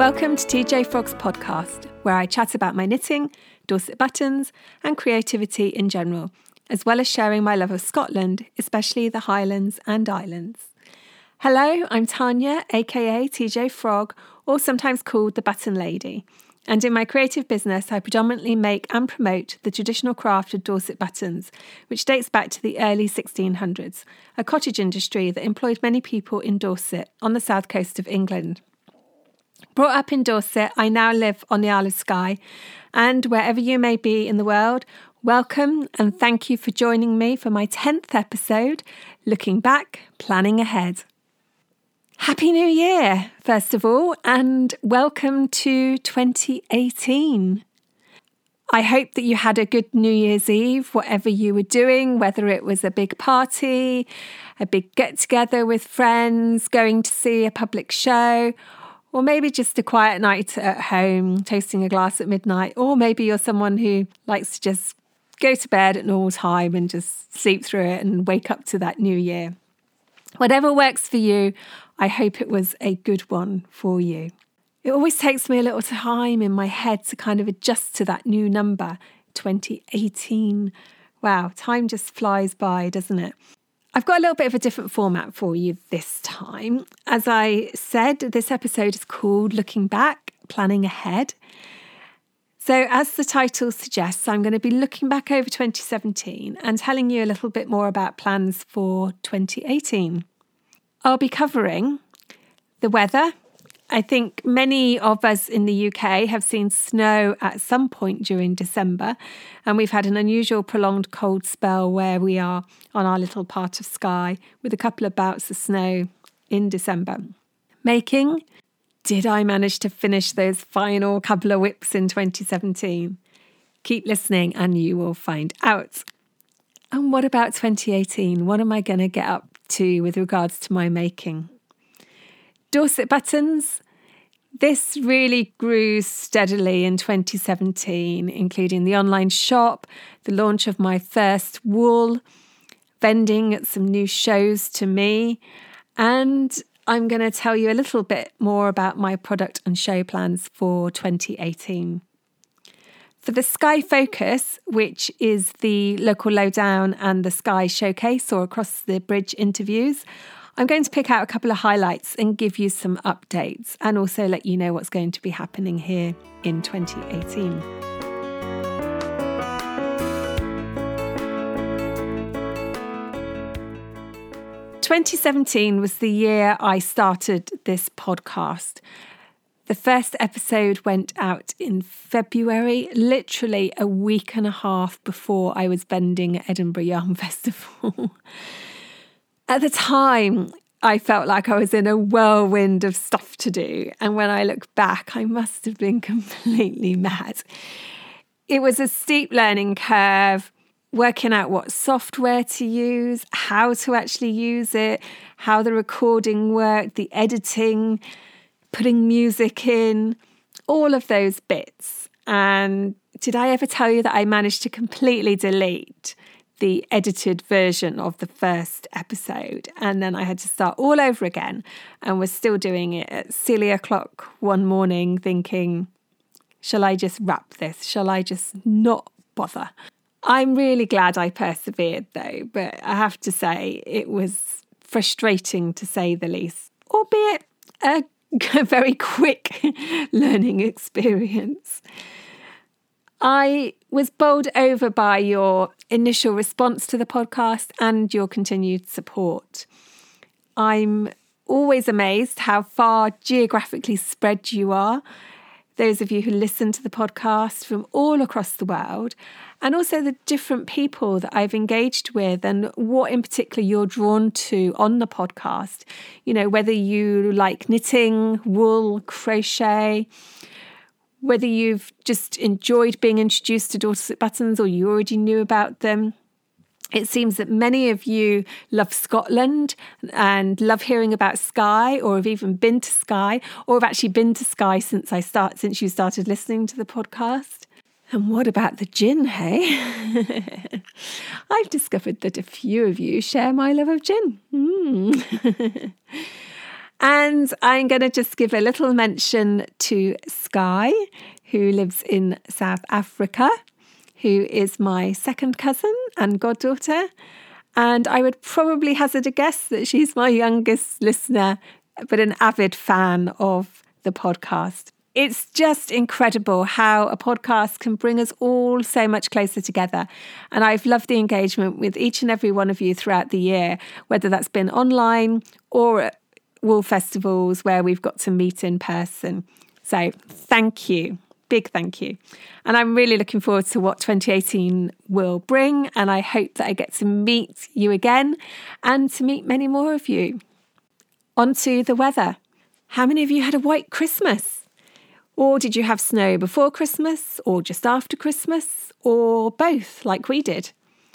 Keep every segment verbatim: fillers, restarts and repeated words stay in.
Welcome to T J Frog's podcast, where I chat about my knitting, Dorset buttons, and creativity in general, as well as sharing my love of Scotland, especially the Highlands and Islands. Hello, I'm Tanya, aka T J Frog, or sometimes called the Button Lady. And in my creative business, I predominantly make and promote the traditional craft of Dorset buttons, which dates back to the early sixteen hundreds, a cottage industry that employed many people in Dorset on the south coast of England. Brought up in Dorset, I now live on the Isle of Skye, and wherever you may be in the world, welcome and thank you for joining me for my tenth episode, Looking Back, Planning Ahead. Happy New Year, first of all, and welcome to twenty eighteen. I hope that you had a good New Year's Eve, whatever you were doing, whether it was a big party, a big get-together with friends, going to see a public show, or maybe just a quiet night at home, toasting a glass at midnight, or maybe you're someone who likes to just go to bed at normal time and just sleep through it and wake up to that new year. Whatever works for you, I hope it was a good one for you. It always takes me a little time in my head to kind of adjust to that new number, twenty eighteen. Wow, time just flies by, doesn't it? I've got a little bit of a different format for you this time. As I said, this episode is called Looking Back, Planning Ahead. So as the title suggests, I'm going to be looking back over twenty seventeen and telling you a little bit more about plans for twenty eighteen. I'll be covering the weather. I think many of us in the U K have seen snow at some point during December, and we've had an unusual prolonged cold spell where we are on our little part of Skye with a couple of bouts of snow in December. Making. Did I manage to finish those final couple of whips in twenty seventeen? Keep listening and you will find out. And what about twenty eighteen? What am I going to get up to with regards to my making? Dorset buttons. This really grew steadily in twenty seventeen, including the online shop, the launch of my first wool, vending at some new shows to me, and I'm going to tell you a little bit more about my product and show plans for twenty eighteen. For the Skye Focus, which is the local lowdown and the Skye Showcase or across the bridge interviews, I'm going to pick out a couple of highlights and give you some updates and also let you know what's going to be happening here in twenty eighteen. twenty seventeen was the year I started this podcast. The first episode went out in February, literally a week and a half before I was vending at Edinburgh Yarn Festival. At the time, I felt like I was in a whirlwind of stuff to do. And when I look back, I must have been completely mad. It was a steep learning curve, working out what software to use, how to actually use it, how the recording worked, the editing, putting music in, all of those bits. And did I ever tell you that I managed to completely delete the edited version of the first episode? And then I had to start all over again and was still doing it at silly o'clock one morning thinking, shall I just wrap this? Shall I just not bother? I'm really glad I persevered though, but I have to say it was frustrating to say the least, albeit a a very quick learning experience. I was bowled over by your initial response to the podcast and your continued support. I'm always amazed how far geographically spread you are, those of you who listen to the podcast from all across the world, and also the different people that I've engaged with and what in particular you're drawn to on the podcast. You know, whether you like knitting, wool, crochet, whether you've just enjoyed being introduced to Dorset buttons or you already knew about them. It seems that many of you love Scotland and love hearing about Skye, or have even been to Skye, or have actually been to Skye since I start since you started listening to the podcast. And what about the gin, hey? I've discovered that a few of you share my love of gin. Mm. And I'm going to just give a little mention to Sky, who lives in South Africa, who is my second cousin and goddaughter. And I would probably hazard a guess that she's my youngest listener, but an avid fan of the podcast. It's just incredible how a podcast can bring us all so much closer together. And I've loved the engagement with each and every one of you throughout the year, whether that's been online or at Wool festivals where we've got to meet in person. So thank you. Big thank you. And I'm really looking forward to what twenty eighteen will bring. And I hope that I get to meet you again and to meet many more of you. On to the weather. How many of you had a white Christmas? Or did you have snow before Christmas or just after Christmas or both like we did?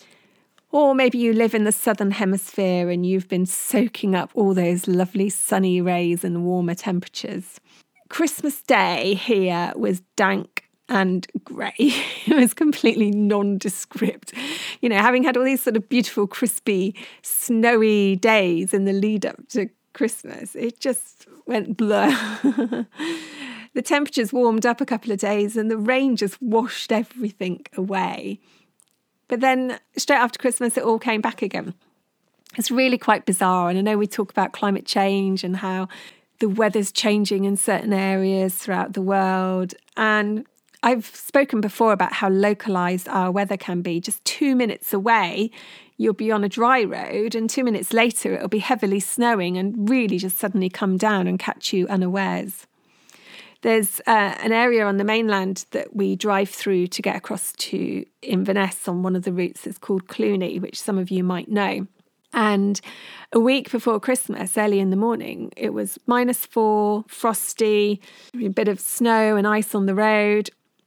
Or maybe you live in the southern hemisphere and you've been soaking up all those lovely sunny rays and warmer temperatures. Christmas Day here was dank and grey. It was completely nondescript. You know, having had all these sort of beautiful, crispy, snowy days in the lead up to Christmas, it just went blur. The temperatures warmed up a couple of days and the rain just washed everything away. But then straight after Christmas, it all came back again. It's really quite bizarre. And I know we talk about climate change and how the weather's changing in certain areas throughout the world. And I've spoken before about how localised our weather can be. Just two minutes away, you'll be on a dry road, and two minutes later, it'll be heavily snowing and really just suddenly come down and catch you unawares. There's uh, an area on the mainland that we drive through to get across to Inverness on one of the routes. It's called Cluny, which some of you might know. And a week before Christmas, early in the morning, it was minus four, frosty, a bit of snow and ice on the road.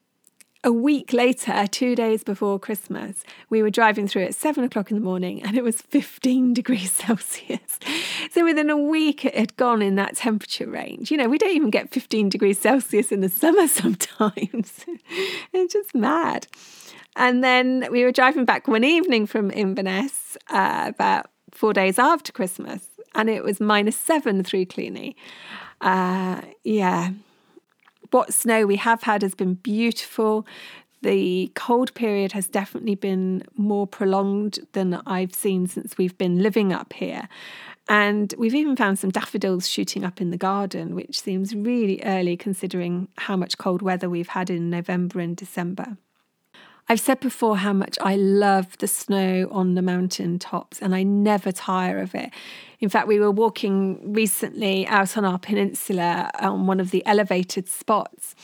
A week later, two days before Christmas, we were driving through at seven o'clock in the morning and it was fifteen degrees Celsius. So within a week, it had gone in that temperature range. You know, we don't even get fifteen degrees Celsius in the summer sometimes. It's just mad. And then we were driving back one evening from Inverness uh, about four days after Christmas, and it was minus seven through Cluny. Uh, yeah. What snow we have had has been beautiful. The cold period has definitely been more prolonged than I've seen since we've been living up here. And we've even found some daffodils shooting up in the garden, which seems really early considering how much cold weather we've had in November and December. I've said before how much I love the snow on the mountain tops, and I never tire of it. In fact, we were walking recently out on our peninsula on one of the elevated spots,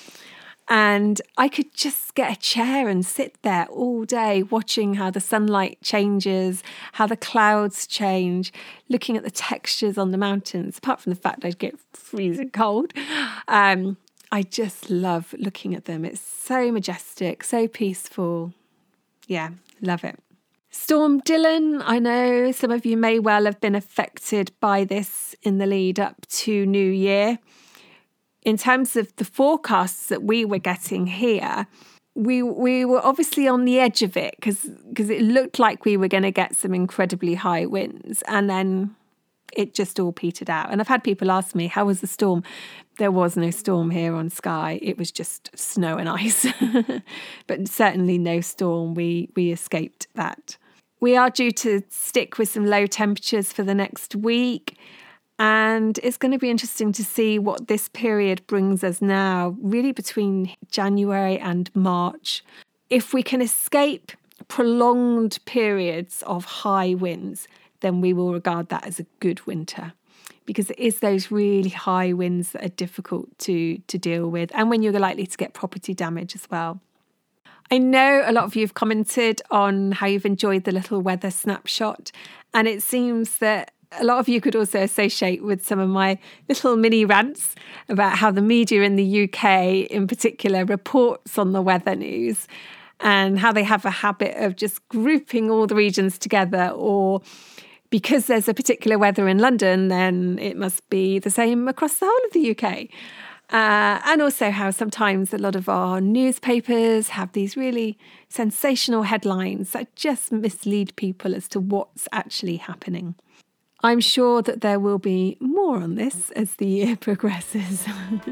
and I could just get a chair and sit there all day watching how the sunlight changes, how the clouds change, looking at the textures on the mountains, apart from the fact I'd get freezing cold. Um, I just love looking at them. It's so majestic, so peaceful. Yeah, love it. Storm Dylan, I know some of you may well have been affected by this in the lead up to New Year. In terms of the forecasts that we were getting here, we we were obviously on the edge of it because because it looked like we were going to get some incredibly high winds, and then it just all petered out. And I've had people ask me, how was the storm? There was no storm here on Skye. It was just snow and ice, but certainly no storm. We we escaped that. We are due to stick with some low temperatures for the next week. And it's going to be interesting to see what this period brings us now, really between January and March. If we can escape prolonged periods of high winds, then we will regard that as a good winter, because it is those really high winds that are difficult to, to deal with, and when you're likely to get property damage as well. I know a lot of you have commented on how you've enjoyed the little weather snapshot, and it seems that a lot of you could also associate with some of my little mini rants about how the media in the U K in particular reports on the weather news, and how they have a habit of just grouping all the regions together, or because there's a particular weather in London, then it must be the same across the whole of the U K. Uh, and also how sometimes a lot of our newspapers have these really sensational headlines that just mislead people as to what's actually happening. I'm sure that there will be more on this as the year progresses.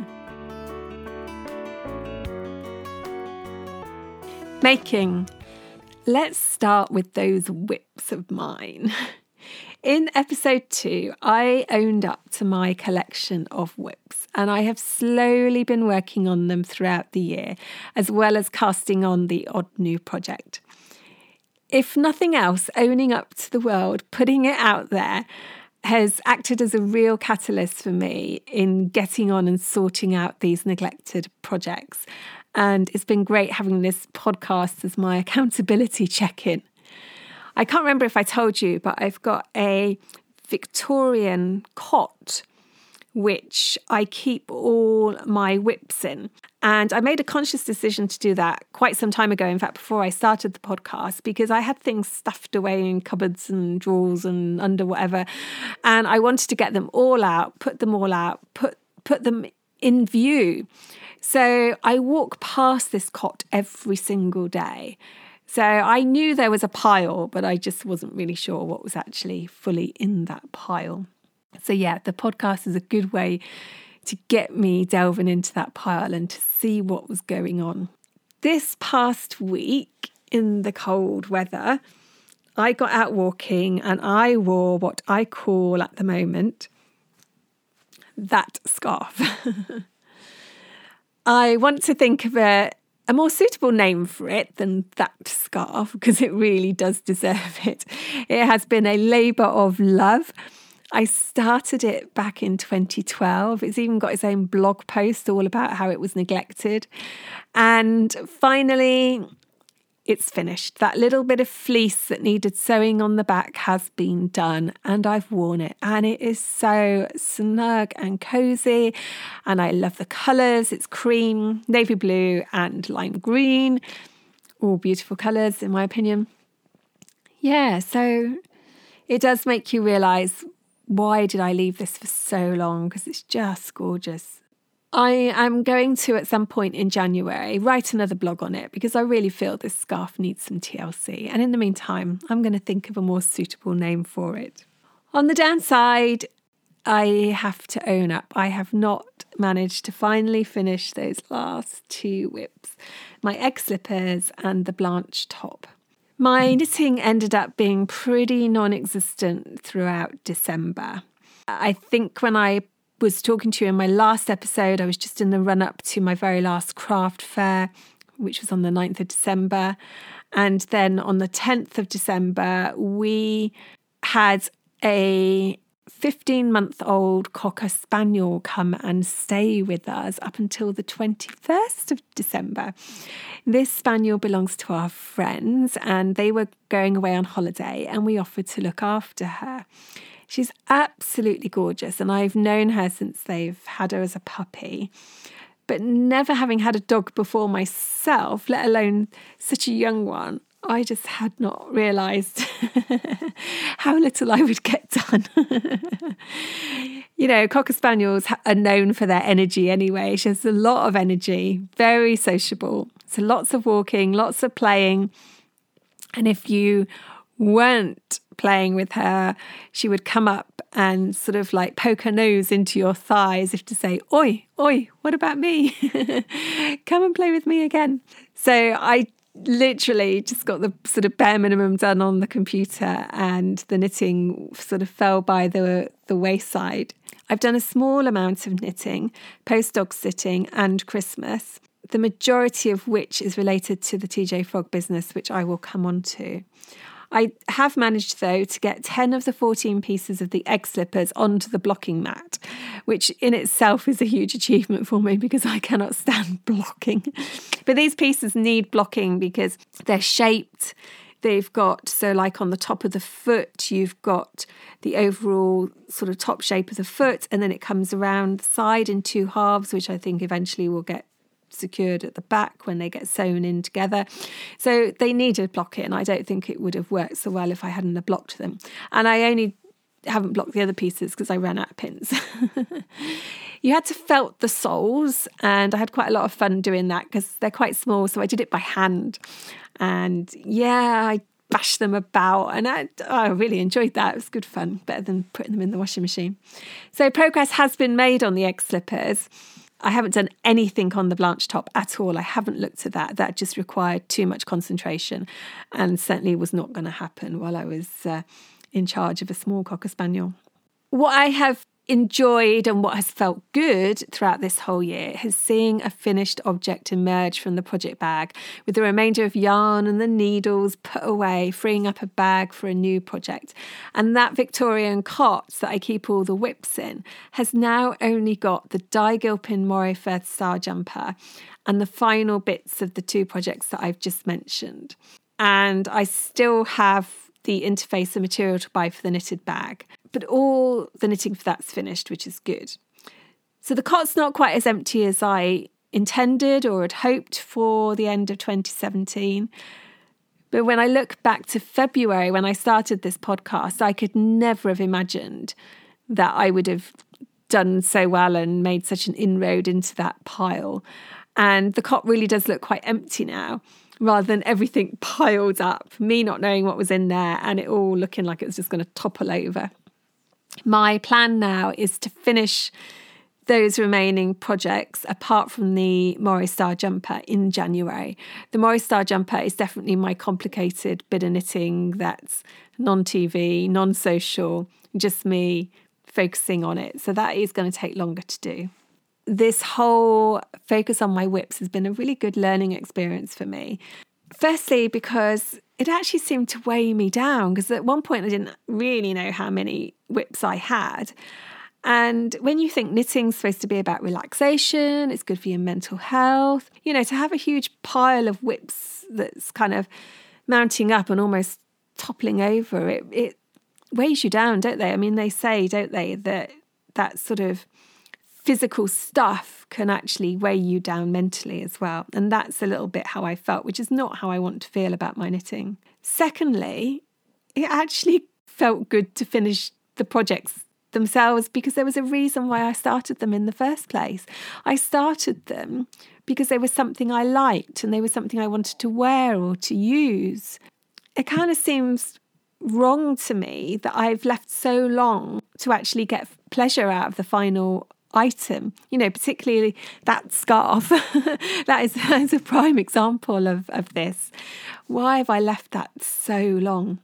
Making. Let's start with those whips of mine. In episode two, I owned up to my collection of whips, and I have slowly been working on them throughout the year, as well as casting on the odd new project. If nothing else, owning up to the world, putting it out there, has acted as a real catalyst for me in getting on and sorting out these neglected projects. And it's been great having this podcast as my accountability check-in. I can't remember if I told you, but I've got a Victorian cot which I keep all my whips in. And I made a conscious decision to do that quite some time ago, in fact, before I started the podcast, because I had things stuffed away in cupboards and drawers and under whatever. And I wanted to get them all out, put them all out, put put them in view. So I walk past this cot every single day. So I knew there was a pile, but I just wasn't really sure what was actually fully in that pile. So yeah, the podcast is a good way to get me delving into that pile and to see what was going on. This past week in the cold weather, I got out walking and I wore what I call at the moment that scarf. I want to think of a A more suitable name for it than that scarf, because it really does deserve it. It has been a labour of love. I started it back in twenty twelve. It's even got its own blog post all about how it was neglected. And finally, it's finished. That little bit of fleece that needed sewing on the back has been done, and I've worn it. And it is so snug and cosy. And I love the colours. It's cream, navy blue and lime green. All beautiful colours, in my opinion. Yeah, so it does make you realise, why did I leave this for so long? Because it's just gorgeous. I am going to, at some point in January, write another blog on it, because I really feel this scarf needs some T L C. And in the meantime, I'm going to think of a more suitable name for it. On the downside, I have to own up. I have not managed to finally finish those last two whips, my egg slippers and the Blanche top. My knitting ended up being pretty non-existent throughout December. I think when I was talking to you in my last episode, I was just in the run-up to my very last craft fair, which was on the ninth of December. And then on the tenth of December, we had a fifteen-month-old Cocker Spaniel come and stay with us up until the twenty-first of December. This spaniel belongs to our friends, and they were going away on holiday, and we offered to look after her. She's absolutely gorgeous, and I've known her since they've had her as a puppy. But never having had a dog before myself, let alone such a young one, I just had not realised how little I would get done. You know, Cocker Spaniels are known for their energy anyway. She has a lot of energy, very sociable. So lots of walking, lots of playing. And if you weren't playing with her, she would come up and sort of like poke her nose into your thigh as if to say, oi, oi, what about me? Come and play with me again. So I literally just got the sort of bare minimum done on the computer, and the knitting sort of fell by the, the wayside. I've done a small amount of knitting, post-dog sitting and Christmas, the majority of which is related to the T J Frog business, which I will come on to. I have managed, though, to get ten of the fourteen pieces of the egg slippers onto the blocking mat, which in itself is a huge achievement for me because I cannot stand blocking. But these pieces need blocking because they're shaped. They've got, so like on the top of the foot, you've got the overall sort of top shape of the foot, and then it comes around the side in two halves, which I think eventually will get secured at the back when they get sewn in together. So they needed block it, and I don't think it would have worked so well if I hadn't have blocked them. And I only haven't blocked the other pieces because I ran out of pins. You had to felt the soles, and I had quite a lot of fun doing that because they're quite small, so I did it by hand. And yeah, I bash them about. And I, I really enjoyed that. It was good fun, better than putting them in the washing machine. So progress has been made on the egg slippers. I haven't done anything on the Blanche top at all. I haven't looked at that. That just required too much concentration and certainly was not going to happen while I was uh, in charge of a small Cocker Spaniel. What I have enjoyed and what has felt good throughout this whole year is seeing a finished object emerge from the project bag with the remainder of yarn and the needles put away, freeing up a bag for a new project. And that Victorian cot that I keep all the whips in has now only got the Dye Gilpin Moray Firth Star jumper and the final bits of the two projects that I've just mentioned. And I still have the interfacer material to buy for the knitted bag. But all the knitting for that's finished, which is good. So the cot's not quite as empty as I intended or had hoped for the end of twenty seventeen. But when I look back to February, when I started this podcast, I could never have imagined that I would have done so well and made such an inroad into that pile. And the cot really does look quite empty now, rather than everything piled up, me not knowing what was in there and it all looking like it was just going to topple over. My plan now is to finish those remaining projects apart from the Moray Star jumper in January. The Moray Star jumper is definitely my complicated bit of knitting that's non-T V, non-social, just me focusing on it. So that is going to take longer to do. This whole focus on my whips has been a really good learning experience for me. Firstly, because it actually seemed to weigh me down, because at one point I didn't really know how many whips I had. And when you think knitting's supposed to be about relaxation, it's good for your mental health, you know, to have a huge pile of whips that's kind of mounting up and almost toppling over, it, it weighs you down, don't they? I mean, they say, don't they, that that sort of physical stuff can actually weigh you down mentally as well. And that's a little bit how I felt, which is not how I want to feel about my knitting. Secondly, it actually felt good to finish the projects themselves because there was a reason why I started them in the first place. I started them because they were something I liked and they were something I wanted to wear or to use. It kind of seems wrong to me that I've left so long to actually get pleasure out of the final item, you know, particularly that scarf. that, is, that is a prime example of, of this. Why have I left that so long?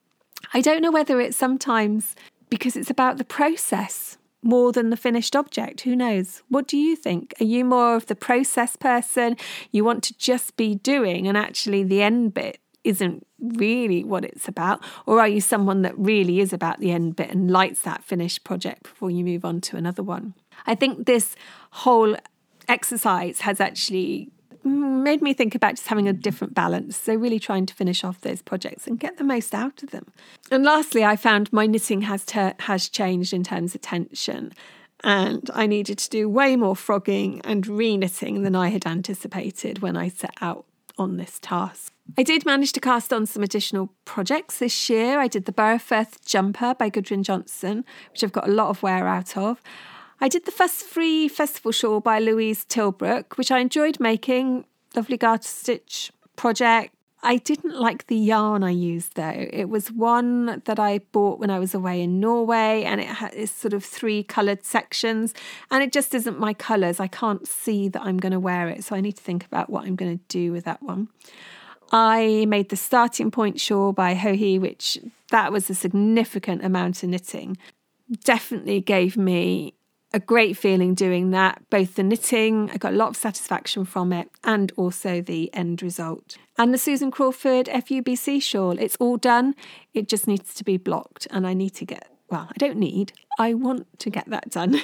I don't know whether it's sometimes because it's about the process more than the finished object. Who knows? What do you think? Are you more of the process person? You want to just be doing and actually the end bit isn't really what it's about? Or are you someone that really is about the end bit and likes that finished project before you move on to another one? I think this whole exercise has actually made me think about just having a different balance. So really trying to finish off those projects and get the most out of them. And lastly, I found my knitting has ter- has changed in terms of tension. And I needed to do way more frogging and re-knitting than I had anticipated when I set out on this task. I did manage to cast on some additional projects this year. I did the Borough Firth jumper by Gudrun Johnson, which I've got a lot of wear out of. I did the Fuss Free Festival shawl by Louise Tilbrook, which I enjoyed making. Lovely garter stitch project. I didn't like the yarn I used though. It was one that I bought when I was away in Norway and it has sort of three coloured sections and it just isn't my colours. I can't see that I'm going to wear it, so I need to think about what I'm going to do with that one. I made the Starting Point shawl by Hohi, which that was a significant amount of knitting. Definitely gave me a great feeling doing that. Both the knitting, I got a lot of satisfaction from it, and also the end result. And the Susan Crawford F U B C shawl, it's all done. It just needs to be blocked, and I need to get, well, I don't need, I want to get that done.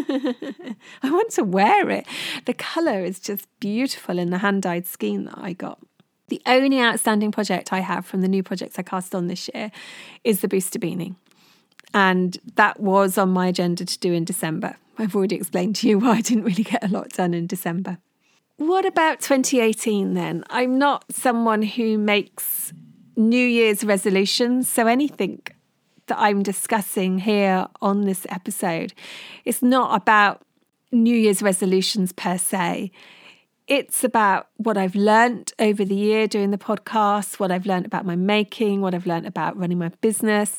I want to wear it. The colour is just beautiful in the hand-dyed skein that I got. The only outstanding project I have from the new projects I cast on this year is the Booster Beanie. And that was on my agenda to do in December. I've already explained to you why I didn't really get a lot done in December. What about twenty eighteen then? I'm not someone who makes New Year's resolutions, so anything that I'm discussing here on this episode, it's not about New Year's resolutions per se. It's about what I've learnt over the year doing the podcast, what I've learnt about my making, what I've learnt about running my business.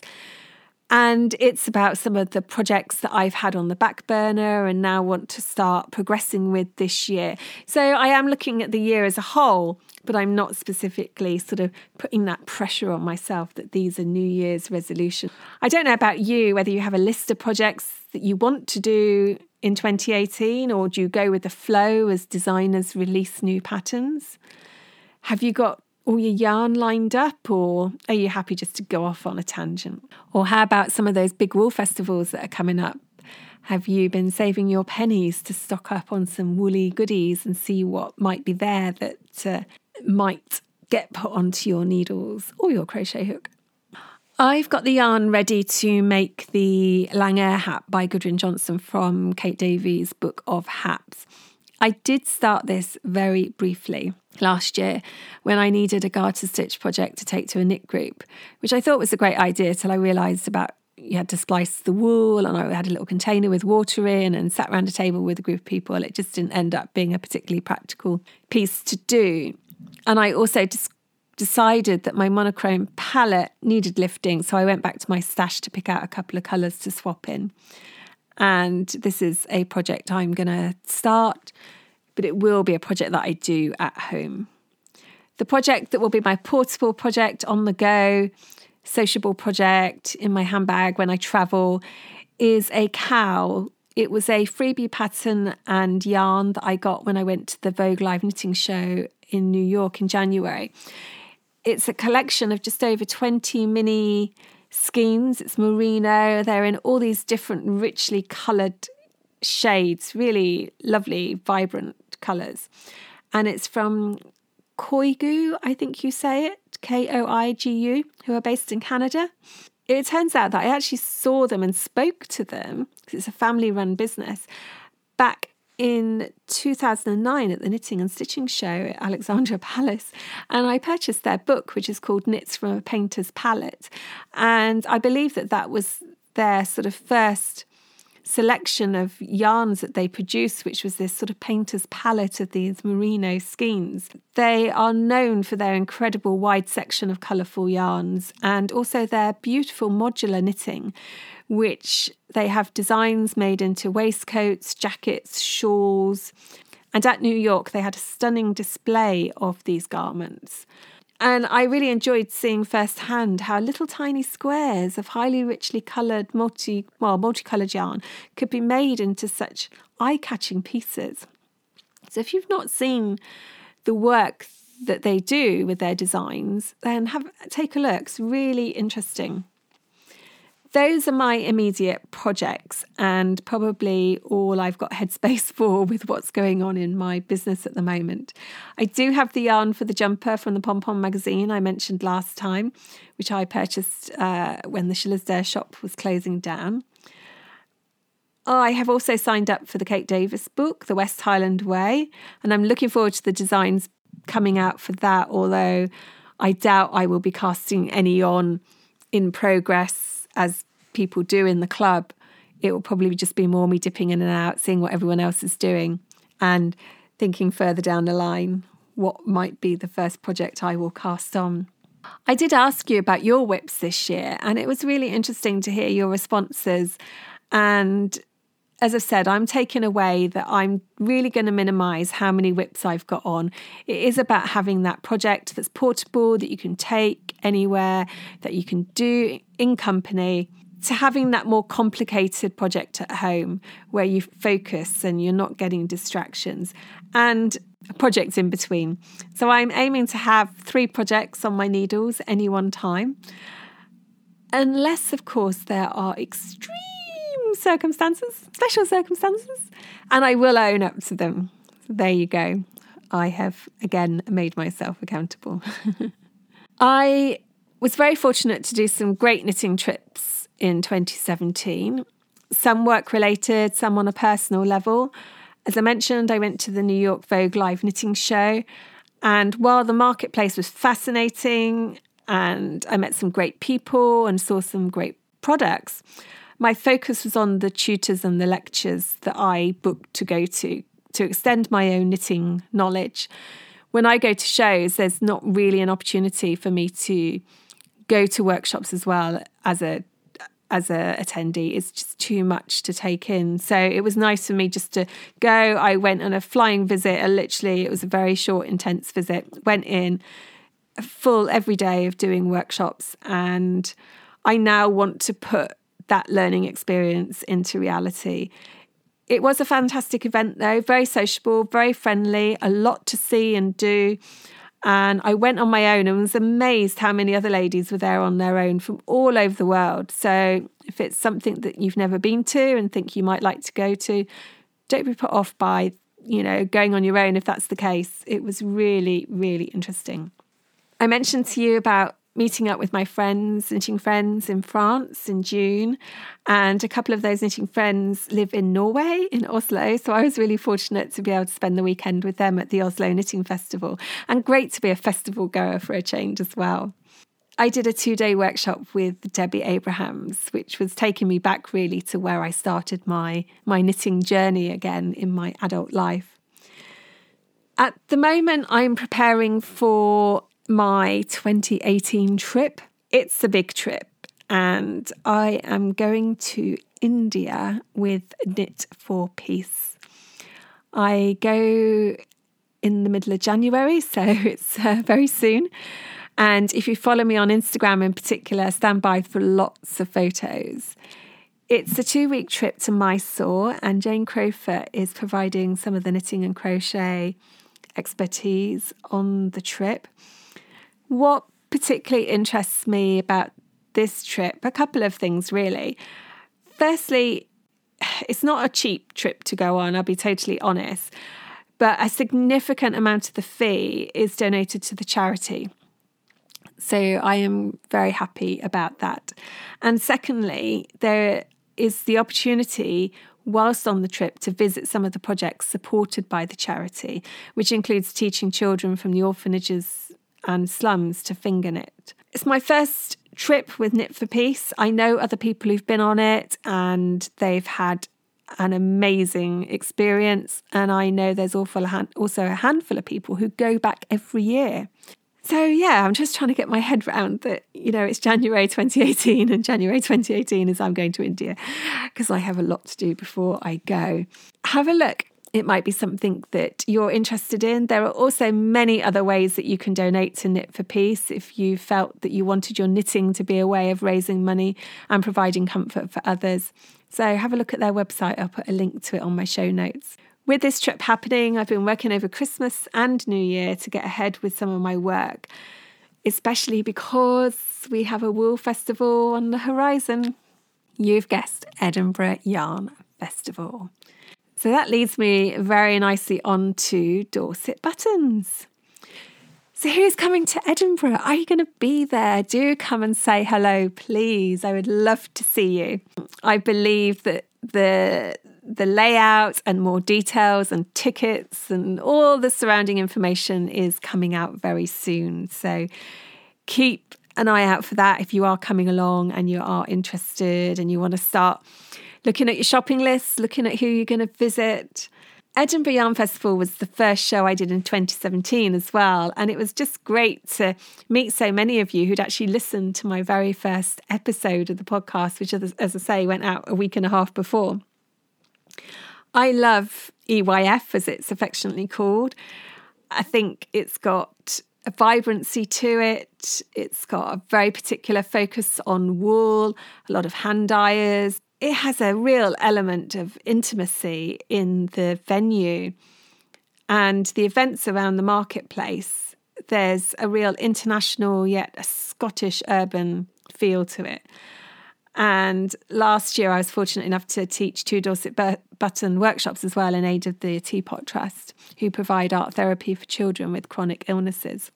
And it's about some of the projects that I've had on the back burner and now want to start progressing with this year. So I am looking at the year as a whole, but I'm not specifically sort of putting that pressure on myself that these are New Year's resolutions. I don't know about you, whether you have a list of projects that you want to do in twenty eighteen, or do you go with the flow as designers release new patterns? Have you got all your yarn lined up, or are you happy just to go off on a tangent? Or how about some of those big wool festivals that are coming up? Have you been saving your pennies to stock up on some woolly goodies and see what might be there that uh, might get put onto your needles or your crochet hook? I've got the yarn ready to make the Langair hat by Gudrun Johnson from Kate Davies' book of hats. I did start this very briefly last year when I needed a garter stitch project to take to a knit group, which I thought was a great idea till I realised about you had to splice the wool, and I had a little container with water in and sat around a table with a group of people. It just didn't end up being a particularly practical piece to do. And I also just decided that my monochrome palette needed lifting, so I went back to my stash to pick out a couple of colours to swap in. And this is a project I'm going to start, but it will be a project that I do at home. The project that will be my portable project, on the go, sociable project in my handbag when I travel is a cowl. It was a freebie pattern and yarn that I got when I went to the Vogue Live Knitting Show in New York in January. It's a collection of just over twenty mini skeins. It's merino. They're in all these different richly coloured shades, really lovely, vibrant colours. And it's from Koigu, I think you say it, K O I G U, who are based in Canada. It turns out that I actually saw them and spoke to them, because it's a family-run business, back in two thousand nine at the Knitting and Stitching Show at Alexandra Palace. And I purchased their book, which is called Knits from a Painter's Palette. And I believe that that was their sort of first selection of yarns that they produced, which was this sort of painter's palette of these merino skeins. They are known for their incredible wide section of colourful yarns and also their beautiful modular knitting, which they have designs made into waistcoats, jackets, shawls. And at New York, they had a stunning display of these garments. And I really enjoyed seeing firsthand how little tiny squares of highly richly coloured, multi, well, multicoloured yarn could be made into such eye-catching pieces. So if you've not seen the work that they do with their designs, then have take a look. It's really interesting. Those are my immediate projects and probably all I've got headspace for with what's going on in my business at the moment. I do have the yarn for the jumper from the Pom Pom magazine I mentioned last time, which I purchased uh, when the Shillesdale shop was closing down. I have also signed up for the Kate Davies book, The West Highland Way, and I'm looking forward to the designs coming out for that, although I doubt I will be casting any on in progress as people do in the club. It will probably just be more me dipping in and out, seeing what everyone else is doing and thinking further down the line what might be the first project I will cast on. I did ask you about your whips this year, and it was really interesting to hear your responses. And as I've said, I'm taking away that I'm really going to minimise how many whips I've got on. It is about having that project that's portable, that you can take anywhere, that you can do in company, to having that more complicated project at home where you focus and you're not getting distractions, and projects in between. So I'm aiming to have three projects on my needles any one time, unless, of course, there are extreme circumstances, special circumstances, and I will own up to them. So there you go. I have again made myself accountable. I was very fortunate to do some great knitting trips in twenty seventeen, some work related, some on a personal level. As I mentioned, I went to the New York Vogue Live Knitting Show, and while the marketplace was fascinating and I met some great people and saw some great products, my focus was on the tutors and the lectures that I booked to go to, to extend my own knitting knowledge. When I go to shows, there's not really an opportunity for me to go to workshops as well as a as a attendee. It's just too much to take in. So it was nice for me just to go. I went on a flying visit. I literally, it was a very short, intense visit. Went in, a full every day of doing workshops. And I now want to put that learning experience into reality. It was a fantastic event though, very sociable, very friendly, a lot to see and do. And I went on my own and was amazed how many other ladies were there on their own from all over the world. So if it's something that you've never been to and think you might like to go to, don't be put off by, you know, going on your own if that's the case. It was really, really interesting. I mentioned to you about meeting up with my friends, knitting friends in France in June. And a couple of those knitting friends live in Norway, in Oslo. So I was really fortunate to be able to spend the weekend with them at the Oslo Knitting Festival. And great to be a festival goer for a change as well. I did a two-day workshop with Debbie Abrahams, which was taking me back really to where I started my, my knitting journey again in my adult life. At the moment, I'm preparing for my twenty eighteen trip. It's a big trip and I am going to India with Knit for Peace. I go in the middle of January, so it's uh, very soon. And if you follow me on Instagram in particular, stand by for lots of photos. It's a two-week trip to Mysore and Jane Crowfoot is providing some of the knitting and crochet expertise on the trip. What particularly interests me about this trip, a couple of things really. Firstly, it's not a cheap trip to go on, I'll be totally honest, but a significant amount of the fee is donated to the charity. So I am very happy about that. And secondly, there is the opportunity whilst on the trip to visit some of the projects supported by the charity, which includes teaching children from the orphanages and slums to finger knit. It's my first trip with Knit for Peace. I know other people who've been on it and they've had an amazing experience. And I know there's also a handful of people who go back every year. So yeah, I'm just trying to get my head around that, you know, it's January twenty eighteen and January twenty eighteen is I'm going to India because I have a lot to do before I go. Have a look. It might be something that you're interested in. There are also many other ways that you can donate to Knit for Peace if you felt that you wanted your knitting to be a way of raising money and providing comfort for others. So have a look at their website. I'll put a link to it on my show notes. With this trip happening, I've been working over Christmas and New Year to get ahead with some of my work, especially because we have a wool festival on the horizon. You've guessed, Edinburgh Yarn Festival. So that leads me very nicely on to Dorset Buttons. So who's coming to Edinburgh? Are you going to be there? Do come and say hello, please. I would love to see you. I believe that the the layout and more details and tickets and all the surrounding information is coming out very soon. So keep an eye out for that if you are coming along and you are interested and you want to start looking at your shopping list, looking at who you're going to visit. Edinburgh Yarn Festival was the first show I did in twenty seventeen as well. And it was just great to meet so many of you who'd actually listened to my very first episode of the podcast, which, as I say, went out a week and a half before. I love E Y F, as it's affectionately called. I think it's got a vibrancy to it. It's got a very particular focus on wool, a lot of hand dyers. It has a real element of intimacy in the venue and the events around the marketplace. There's a real international yet a Scottish urban feel to it. And last year I was fortunate enough to teach two Dorset Button workshops as well in aid of the Teapot Trust, who provide art therapy for children with chronic illnesses.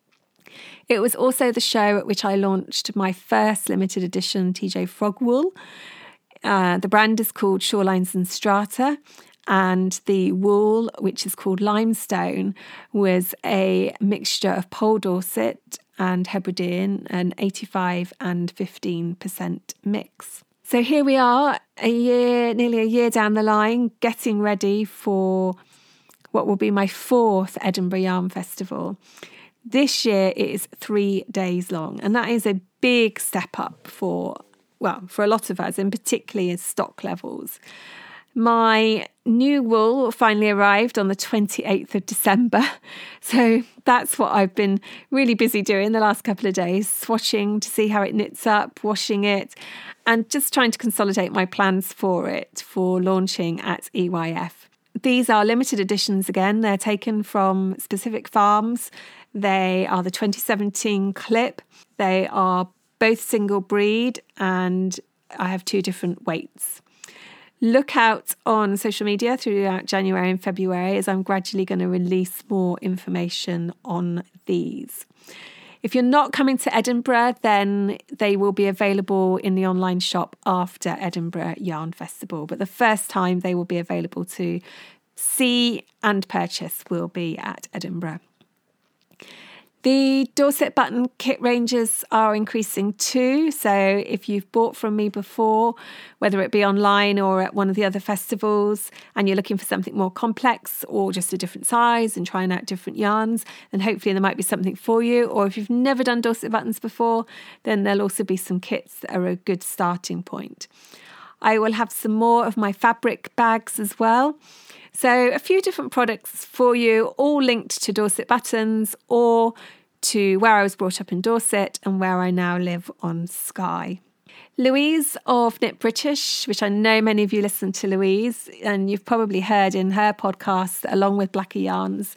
It was also the show at which I launched my first limited edition T J Frog wool. Uh, the brand is called Shorelines and Strata, and the wool, which is called Limestone, was a mixture of Pole Dorset and Hebridean, an eighty-five and fifteen percent mix. So here we are, a year, nearly a year down the line, getting ready for what will be my fourth Edinburgh Yarn Festival. This year it is three days long, and that is a big step up for, well, for a lot of us, and particularly as stock levels. My new wool finally arrived on the twenty-eighth of December. So that's what I've been really busy doing the last couple of days, swatching to see how it knits up, washing it, and just trying to consolidate my plans for it for launching at E Y F. These are limited editions again. They're taken from specific farms. They are the twenty seventeen clip. They are both single breed, and I have two different weights. Look out on social media throughout January and February, as I'm gradually going to release more information on these. If you're not coming to Edinburgh, then they will be available in the online shop after Edinburgh Yarn Festival. But the first time they will be available to see and purchase will be at Edinburgh. The Dorset Button kit ranges are increasing too. So if you've bought from me before, whether it be online or at one of the other festivals, and you're looking for something more complex or just a different size and trying out different yarns, then hopefully there might be something for you. Or if you've never done Dorset Buttons before, then there'll also be some kits that are a good starting point. I will have some more of my fabric bags as well. So a few different products for you, all linked to Dorset Buttons or to where I was brought up in Dorset and where I now live on Skye. Louise of Knit British, which I know many of you listen to Louise, and you've probably heard in her podcast, along with Blacker Yarns,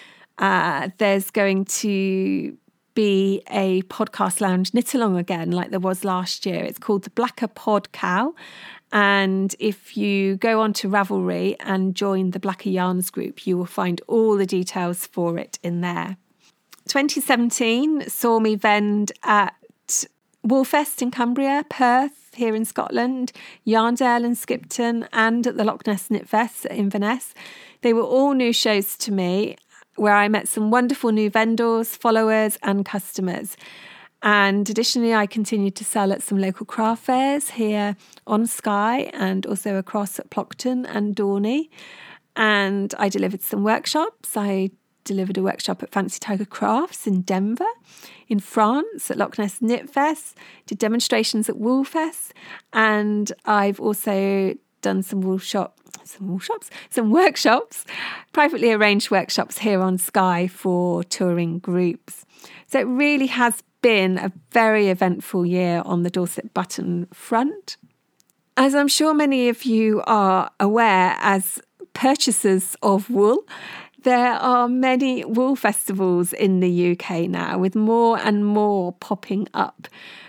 uh, there's going to be a podcast lounge knit along again like there was last year. It's called the Blacker Pod Cow. And if you go on to Ravelry and join the Blacker Yarns group, you will find all the details for it in there. twenty seventeen saw me vend at Woolfest in Cumbria, Perth here in Scotland, Yarndale in Skipton, and at the Loch Ness Knit Fest in Inverness. They were all new shows to me, where I met some wonderful new vendors, followers and customers. And additionally, I continued to sell at some local craft fairs here on Skye and also across at Plockton and Dorney. And I delivered some workshops. I delivered a workshop at Fancy Tiger Crafts in Denver, in France, at Loch Ness Knit Fest, did demonstrations at Woolfest, and I've also done some wool shop, some wool shops, some workshops, privately arranged workshops here on Skye for touring groups. So it really has been a very eventful year on the Dorset Button front. As I'm sure many of you are aware, as purchasers of wool, there are many wool festivals in the U K now, with more and more popping up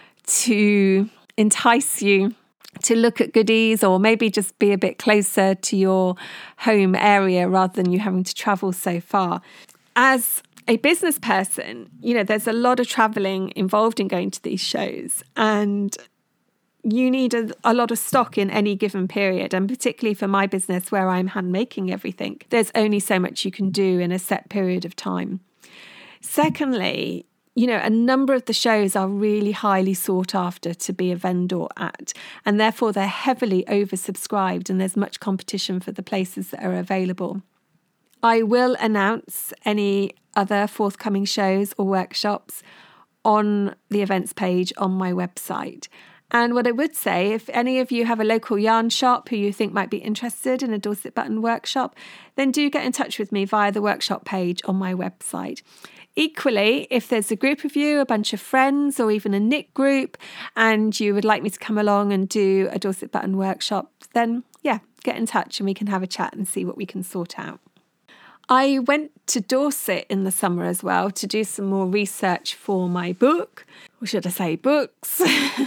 to entice you to look at goodies or maybe just be a bit closer to your home area rather than you having to travel so far. As a business person, you know, there's a lot of travelling involved in going to these shows, and you need a, a lot of stock in any given period. And particularly for my business where I'm hand making everything, there's only so much you can do in a set period of time. Secondly, you know, a number of the shows are really highly sought after to be a vendor at, and therefore they're heavily oversubscribed and there's much competition for the places that are available. I will announce any other forthcoming shows or workshops on the events page on my website. And what I would say, if any of you have a local yarn shop who you think might be interested in a Dorset Button workshop, then do get in touch with me via the workshop page on my website. Equally, if there's a group of you, a bunch of friends, or even a knit group, and you would like me to come along and do a Dorset Button workshop, then yeah, get in touch and we can have a chat and see what we can sort out. I went to Dorset in the summer as well to do some more research for my book, or should I say books.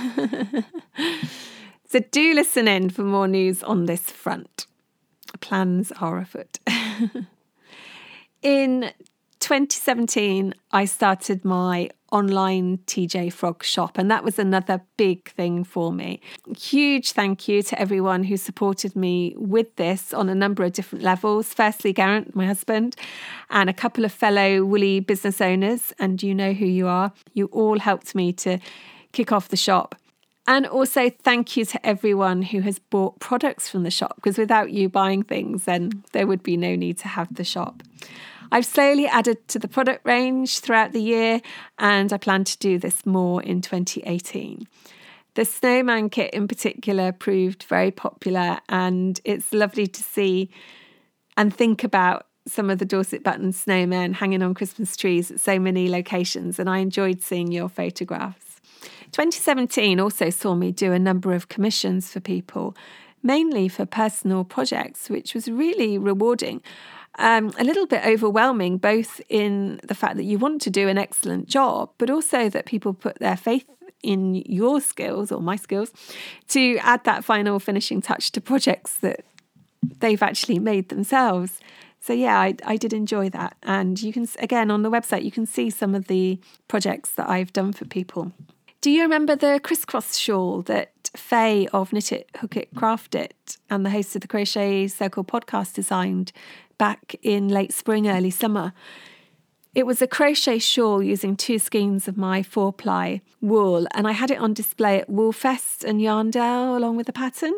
So do listen in for more news on this front. Plans are afoot. In twenty seventeen, I started my online T J Frog shop, and that was another big thing for me. Huge thank you to everyone who supported me with this on a number of different levels. Firstly, Garrett, my husband, and a couple of fellow woolly business owners, and you know who you are. You all helped me to kick off the shop. And also thank you to everyone who has bought products from the shop, because without you buying things, then there would be no need to have the shop. I've slowly added to the product range throughout the year, and I plan to do this more in twenty eighteen. The snowman kit in particular proved very popular, and it's lovely to see and think about some of the Dorset Buttons snowmen hanging on Christmas trees at so many locations, and I enjoyed seeing your photographs. twenty seventeen also saw me do a number of commissions for people, mainly for personal projects, which was really rewarding. Um, a little bit overwhelming, both in the fact that you want to do an excellent job, but also that people put their faith in your skills or my skills to add that final finishing touch to projects that they've actually made themselves. So yeah, I, I did enjoy that. And you can, again, on the website, you can see some of the projects that I've done for people. Do you remember the crisscross shawl that Faye of Knit It, Hook It, Craft It and the host of the Crochet Circle podcast designed back in late spring, early summer? It was a crochet shawl using two skeins of my four-ply wool, and I had it on display at Woolfest and Yarndale along with the pattern.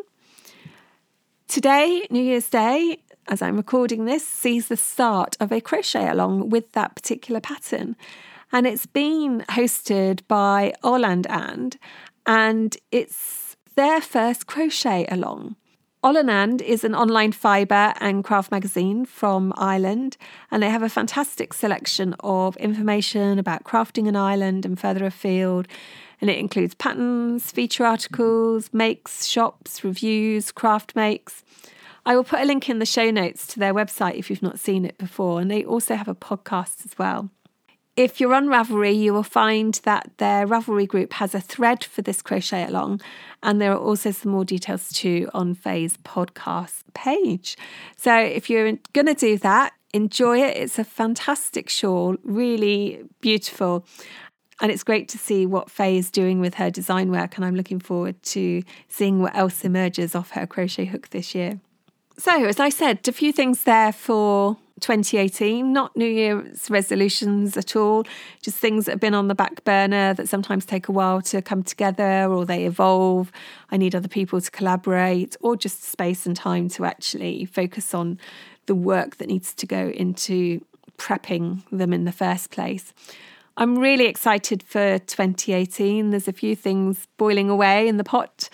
Today, New Year's Day, as I'm recording this, sees the start of a crochet along with that particular pattern. And it's been hosted by Holland and, and it's their first crochet along. Holland is an online fibre and craft magazine from Ireland, and they have a fantastic selection of information about crafting in Ireland and further afield. And it includes patterns, feature articles, makes, shops, reviews, craft makes. I will put a link in the show notes to their website if you've not seen it before, and they also have a podcast as well. If you're on Ravelry, you will find that their Ravelry group has a thread for this crochet along, and there are also some more details too on Faye's podcast page. So if you're going to do that, enjoy it. It's a fantastic shawl, really beautiful. And it's great to see what Faye is doing with her design work, and I'm looking forward to seeing what else emerges off her crochet hook this year. So, as I said, a few things there for twenty eighteen, not New Year's resolutions at all, just things that have been on the back burner that sometimes take a while to come together, or they evolve. I need other people to collaborate, or just space and time to actually focus on the work that needs to go into prepping them in the first place. I'm really excited for twenty eighteen. There's a few things boiling away in the pot,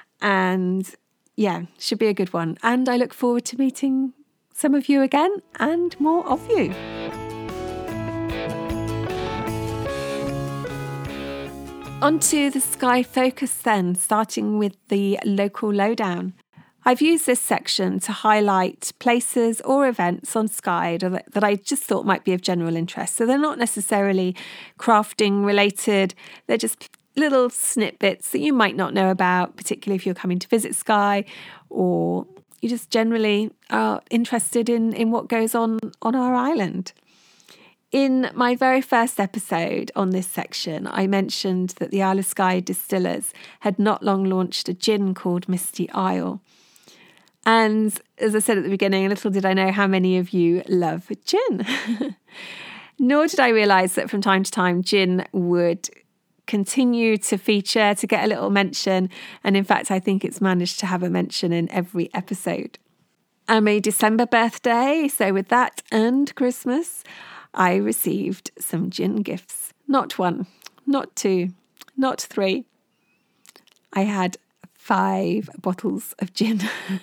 and yeah, should be a good one. And I look forward to meeting some of you again and more of you. On to the Sky Focus then, starting with the local lowdown. I've used this section to highlight places or events on Sky that I just thought might be of general interest. So they're not necessarily crafting related, they're just little snippets that you might not know about, particularly if you're coming to visit Sky, or you just generally are interested in, in what goes on on our island. In my very first episode on this section, I mentioned that the Isle of Skye distillers had not long launched a gin called Misty Isle. And as I said at the beginning, little did I know how many of you love gin. Nor did I realise that from time to time gin would continue to feature, to get a little mention. And in fact, I think it's managed to have a mention in every episode. I'm a December birthday, so with that and Christmas, I received some gin gifts. Not one, not two, not three. I had five bottles of gin.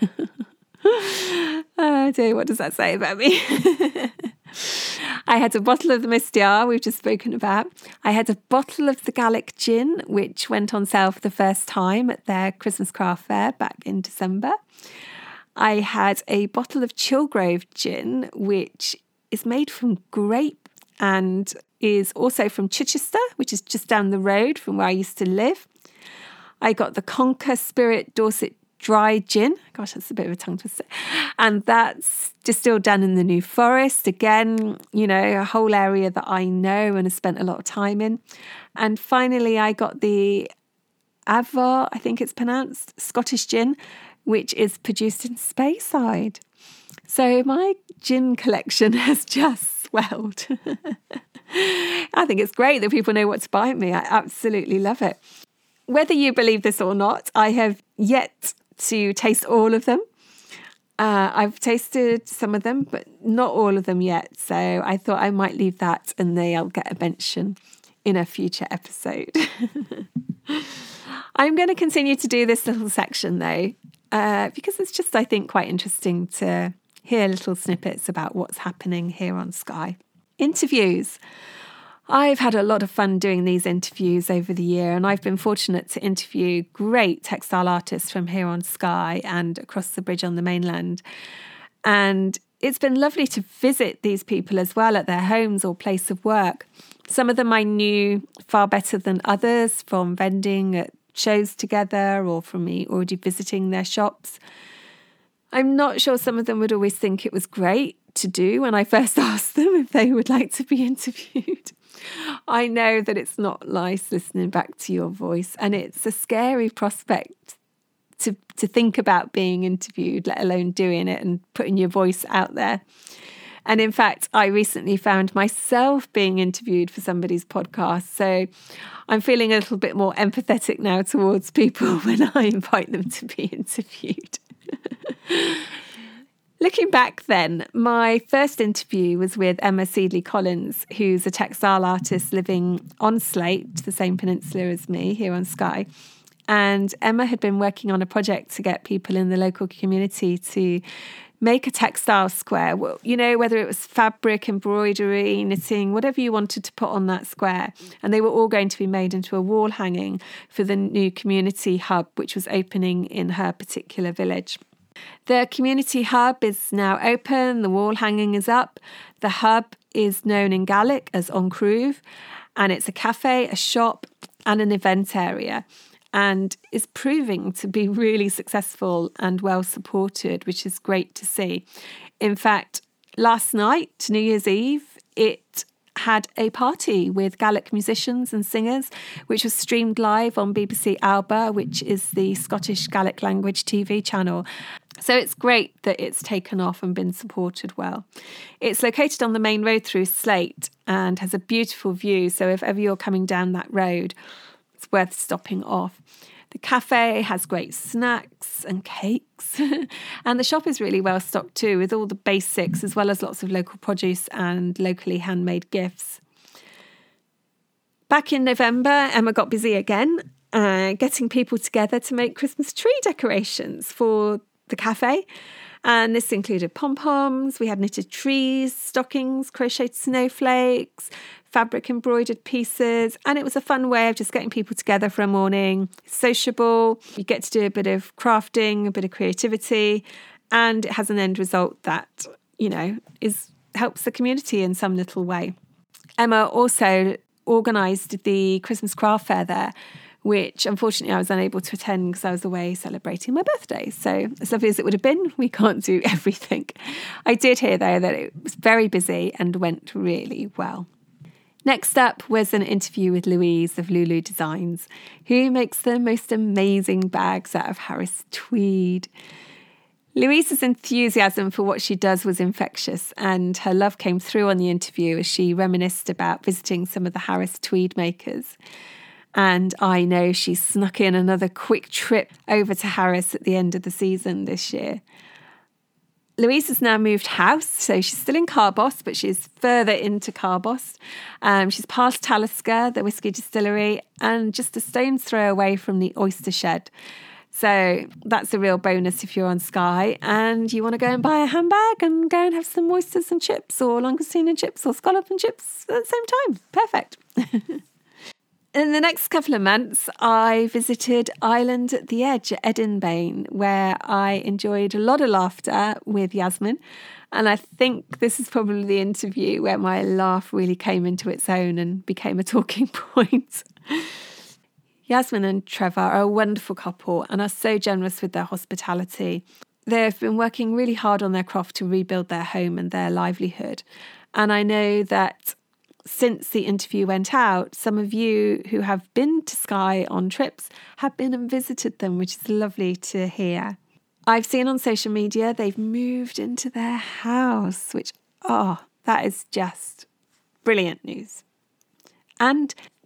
Oh dear, what does that say about me? I had a bottle of the Misty Isle we've just spoken about. I had a bottle of the Gaelic gin, which went on sale for the first time at their Christmas craft fair back in December. I had a bottle of Chilgrove gin, which is made from grape and is also from Chichester, which is just down the road from where I used to live. I got the Conker Spirit Dorset Dry Gin. Gosh, that's a bit of a tongue twister. And that's distilled down in the New Forest. Again, you know, a whole area that I know and have spent a lot of time in. And finally, I got the Ava, I think it's pronounced, Scottish gin, which is produced in Speyside. So my gin collection has just swelled. I think it's great that people know what to buy me. I absolutely love it. whether you believe this or not, I have yet to taste all of them. Uh, I've tasted some of them, but not all of them yet. So I thought I might leave that and they'll get a mention in a future episode. I'm going to continue to do this little section though, uh, because it's just, I think, quite interesting to hear little snippets about what's happening here on Sky. Interviews. I've had a lot of fun doing these interviews over the year, and I've been fortunate to interview great textile artists from here on Sky and across the bridge on the mainland. And it's been lovely to visit these people as well at their homes or place of work. Some of them I knew far better than others from vending at shows together or from me already visiting their shops. I'm not sure some of them would always think it was great to do when I first asked them if they would like to be interviewed. I know that it's not nice listening back to your voice, and it's a scary prospect to to think about being interviewed, let alone doing it and putting your voice out there. And in fact, I recently found myself being interviewed for somebody's podcast, so I'm feeling a little bit more empathetic now towards people when I invite them to be interviewed. Looking back then, my first interview was with Emma Seedley-Collins, who's a textile artist living on Slate, the same peninsula as me, here on Skye. And Emma had been working on a project to get people in the local community to make a textile square. Well, you know, whether it was fabric, embroidery, knitting, whatever you wanted to put on that square. And they were all going to be made into a wall hanging for the new community hub, which was opening in her particular village. The community hub is now open, the wall hanging is up. The hub is known in Gaelic as An Cruamh, and it's a cafe, a shop and an event area, and is proving to be really successful and well supported, which is great to see. In fact, last night, New Year's Eve, it had a party with Gaelic musicians and singers, which was streamed live on B B C Alba, which is the Scottish Gaelic language T V channel. So it's great that it's taken off and been supported well. It's located on the main road through Slate and has a beautiful view. So if ever you're coming down that road, it's worth stopping off. The cafe has great snacks and cakes. And the shop is really well stocked too, with all the basics as well as lots of local produce and locally handmade gifts. Back in November, Emma got busy again, uh, getting people together to make Christmas tree decorations for the cafe. And this included pom-poms, we had knitted trees, stockings, crocheted snowflakes, fabric embroidered pieces, and it was a fun way of just getting people together for a morning. It's sociable, you get to do a bit of crafting, a bit of creativity, and it has an end result that, you know, is helps the community in some little way. Emma also organised the Christmas craft fair there, which unfortunately I was unable to attend because I was away celebrating my birthday. So as lovely as it would have been, we can't do everything. I did hear, though, that it was very busy and went really well. Next up was an interview with Louise of Lulu Designs, who makes the most amazing bags out of Harris tweed. Louise's enthusiasm for what she does was infectious, and her love came through on the interview as she reminisced about visiting some of the Harris tweed makers. And I know she snuck in another quick trip over to Harris at the end of the season this year. Louise has now moved house, so she's still in Carbost, but she's further into Carbost. Um, she's past Talisker, the whisky distillery, and just a stone's throw away from the oyster shed. So that's a real bonus if you're on Skye and you want to go and buy a handbag and go and have some oysters and chips or langoustine and chips or scallop and chips at the same time. Perfect. In the next couple of months, I visited Island at the Edge at Edinbane, where I enjoyed a lot of laughter with Yasmin. And I think this is probably the interview where my laugh really came into its own and became a talking point. Yasmin and Trevor are a wonderful couple and are so generous with their hospitality. They've been working really hard on their craft to rebuild their home and their livelihood. And I know that since the interview went out, some of you who have been to Skye on trips have been and visited them, which is lovely to hear. I've seen on social media they've moved into their house, which, oh, that is just brilliant news. And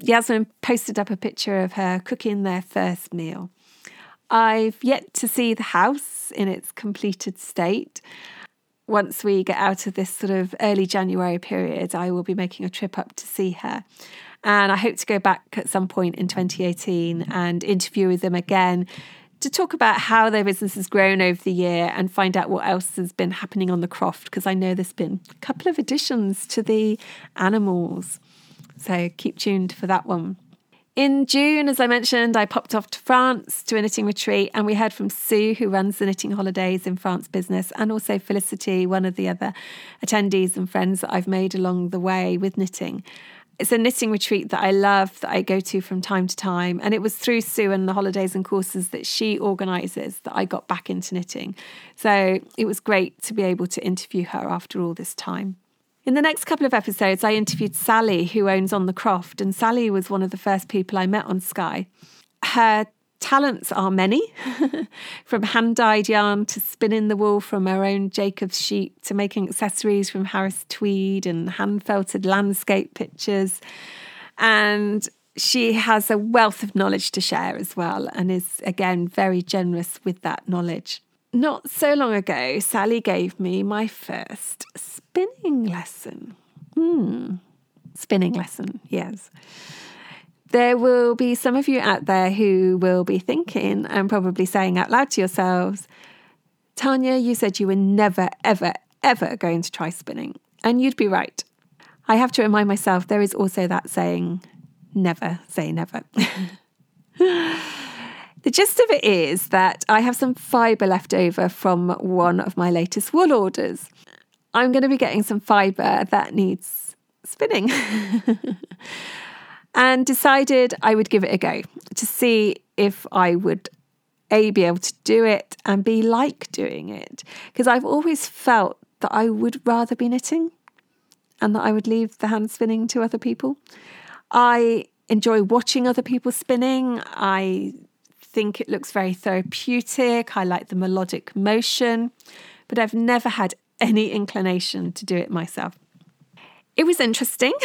Yasmin posted up a picture of her cooking their first meal. I've yet to see the house in its completed state. Once we get out of this sort of early January period, I will be making a trip up to see her. And I hope to go back at some point in twenty eighteen and interview with them again to talk about how their business has grown over the year and find out what else has been happening on the croft, because I know there's been a couple of additions to the animals. So keep tuned for that one. In June, as I mentioned, I popped off to France to a knitting retreat, and we heard from Sue, who runs the Knitting Holidays in France business, and also Felicity, one of the other attendees and friends that I've made along the way with knitting. It's a knitting retreat that I love, that I go to from time to time. And it was through Sue and the holidays and courses that she organises that I got back into knitting. So it was great to be able to interview her after all this time. In the next couple of episodes, I interviewed Sally, who owns On the Croft. And Sally was one of the first people I met on Skye. Her talents are many, from hand-dyed yarn to spinning the wool from her own Jacob's sheep to making accessories from Harris tweed and hand-felted landscape pictures. And she has a wealth of knowledge to share as well, and is, again, very generous with that knowledge. Not so long ago, Sally gave me my first spinning lesson. Hmm. Spinning lesson, yes. There will be some of you out there who will be thinking and probably saying out loud to yourselves, Tanya, you said you were never, ever, ever going to try spinning. And you'd be right. I have to remind myself there is also that saying, never say never. The gist of it is that I have some fibre left over from one of my latest wool orders. I'm going to be getting some fibre that needs spinning. And decided I would give it a go to see if I would A, be able to do it, and B, like doing it. Because I've always felt that I would rather be knitting and that I would leave the hand spinning to other people. I enjoy watching other people spinning. I think it looks very therapeutic. I like the melodic motion, but I've never had any inclination to do it myself. It was interesting.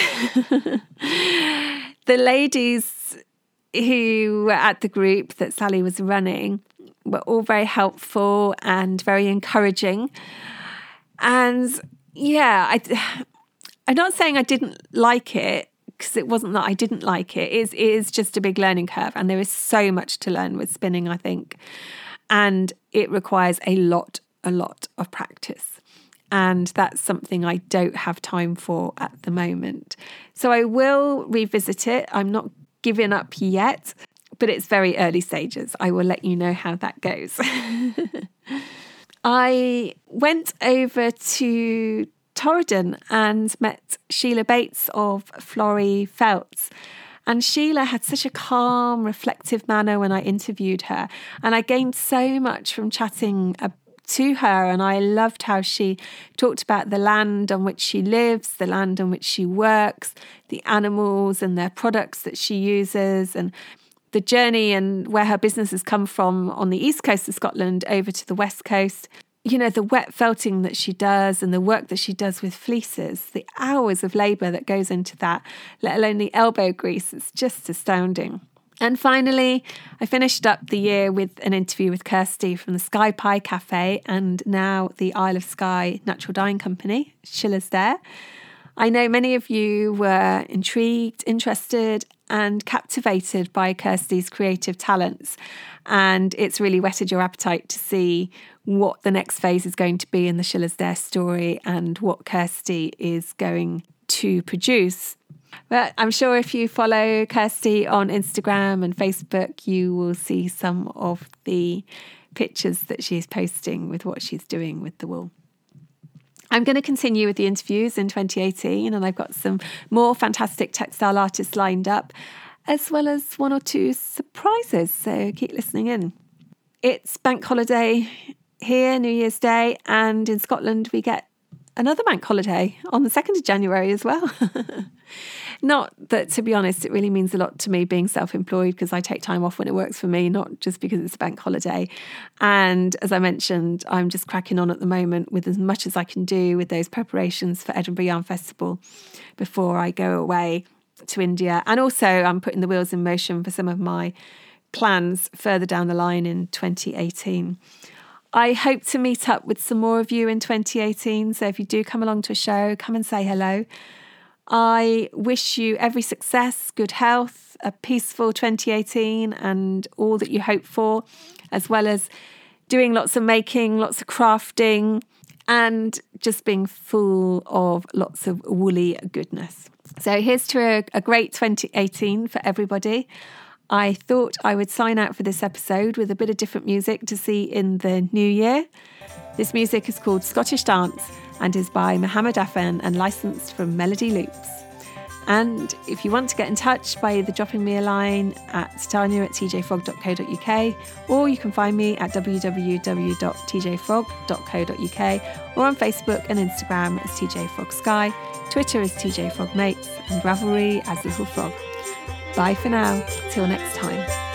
The ladies who were at the group that Sally was running were all very helpful and very encouraging. And yeah, I, I'm not saying I didn't like it, because it wasn't that I didn't like it. It is, it is just a big learning curve, and there is so much to learn with spinning, I think. And it requires a lot, a lot of practice. And that's something I don't have time for at the moment. So I will revisit it. I'm not giving up yet, but it's very early stages. I will let you know how that goes. I went over to Torridon and met Sheila Bates of Flory Felts. And Sheila had such a calm, reflective manner when I interviewed her. And I gained so much from chatting about to her, and I loved how she talked about the land on which she lives, the land on which she works, the animals and their products that she uses, and the journey and where her business has come from on the east coast of Scotland over to the west coast. You know, the wet felting that she does and the work that she does with fleeces, the hours of labour that goes into that, let alone the elbow grease. It's just astounding. And finally, I finished up the year with an interview with Kirsty from the Skye Pie Cafe and now the Isle of Skye Natural Dyeing Company, Shiller's Dare. I know many of you were intrigued, interested and captivated by Kirsty's creative talents, and it's really whetted your appetite to see what the next phase is going to be in the Shiller's Dare story and what Kirsty is going to produce. But I'm sure if you follow Kirsty on Instagram and Facebook, you will see some of the pictures that she's posting with what she's doing with the wool. I'm going to continue with the interviews in twenty eighteen, and I've got some more fantastic textile artists lined up, as well as one or two surprises, so keep listening in. It's bank holiday here, New Year's Day, and in Scotland we get another bank holiday on the second of January as well. Not that, to be honest, it really means a lot to me being self-employed, because I take time off when it works for me, not just because it's a bank holiday. And as I mentioned, I'm just cracking on at the moment with as much as I can do with those preparations for Edinburgh Yarn Festival before I go away to India. And also I'm putting the wheels in motion for some of my plans further down the line in twenty eighteen. I hope to meet up with some more of you in twenty eighteen. So if you do come along to a show, come and say hello. I wish you every success, good health, a peaceful twenty eighteen and all that you hope for, as well as doing lots of making, lots of crafting, and just being full of lots of woolly goodness. So here's to a, a great twenty eighteen for everybody. I thought I would sign out for this episode with a bit of different music to see in the new year. This music is called Scottish Dance and is by Mohammed Afen and licensed from Melody Loops. And if you want to get in touch by either dropping me a line at tanya at t j frog dot co dot u k, or you can find me at w w w dot t j frog dot co dot u k, or on Facebook and Instagram as T J Frog Sky, Twitter as T J Frog Mates, and Ravelry as Little Frog. Bye for now, till next time.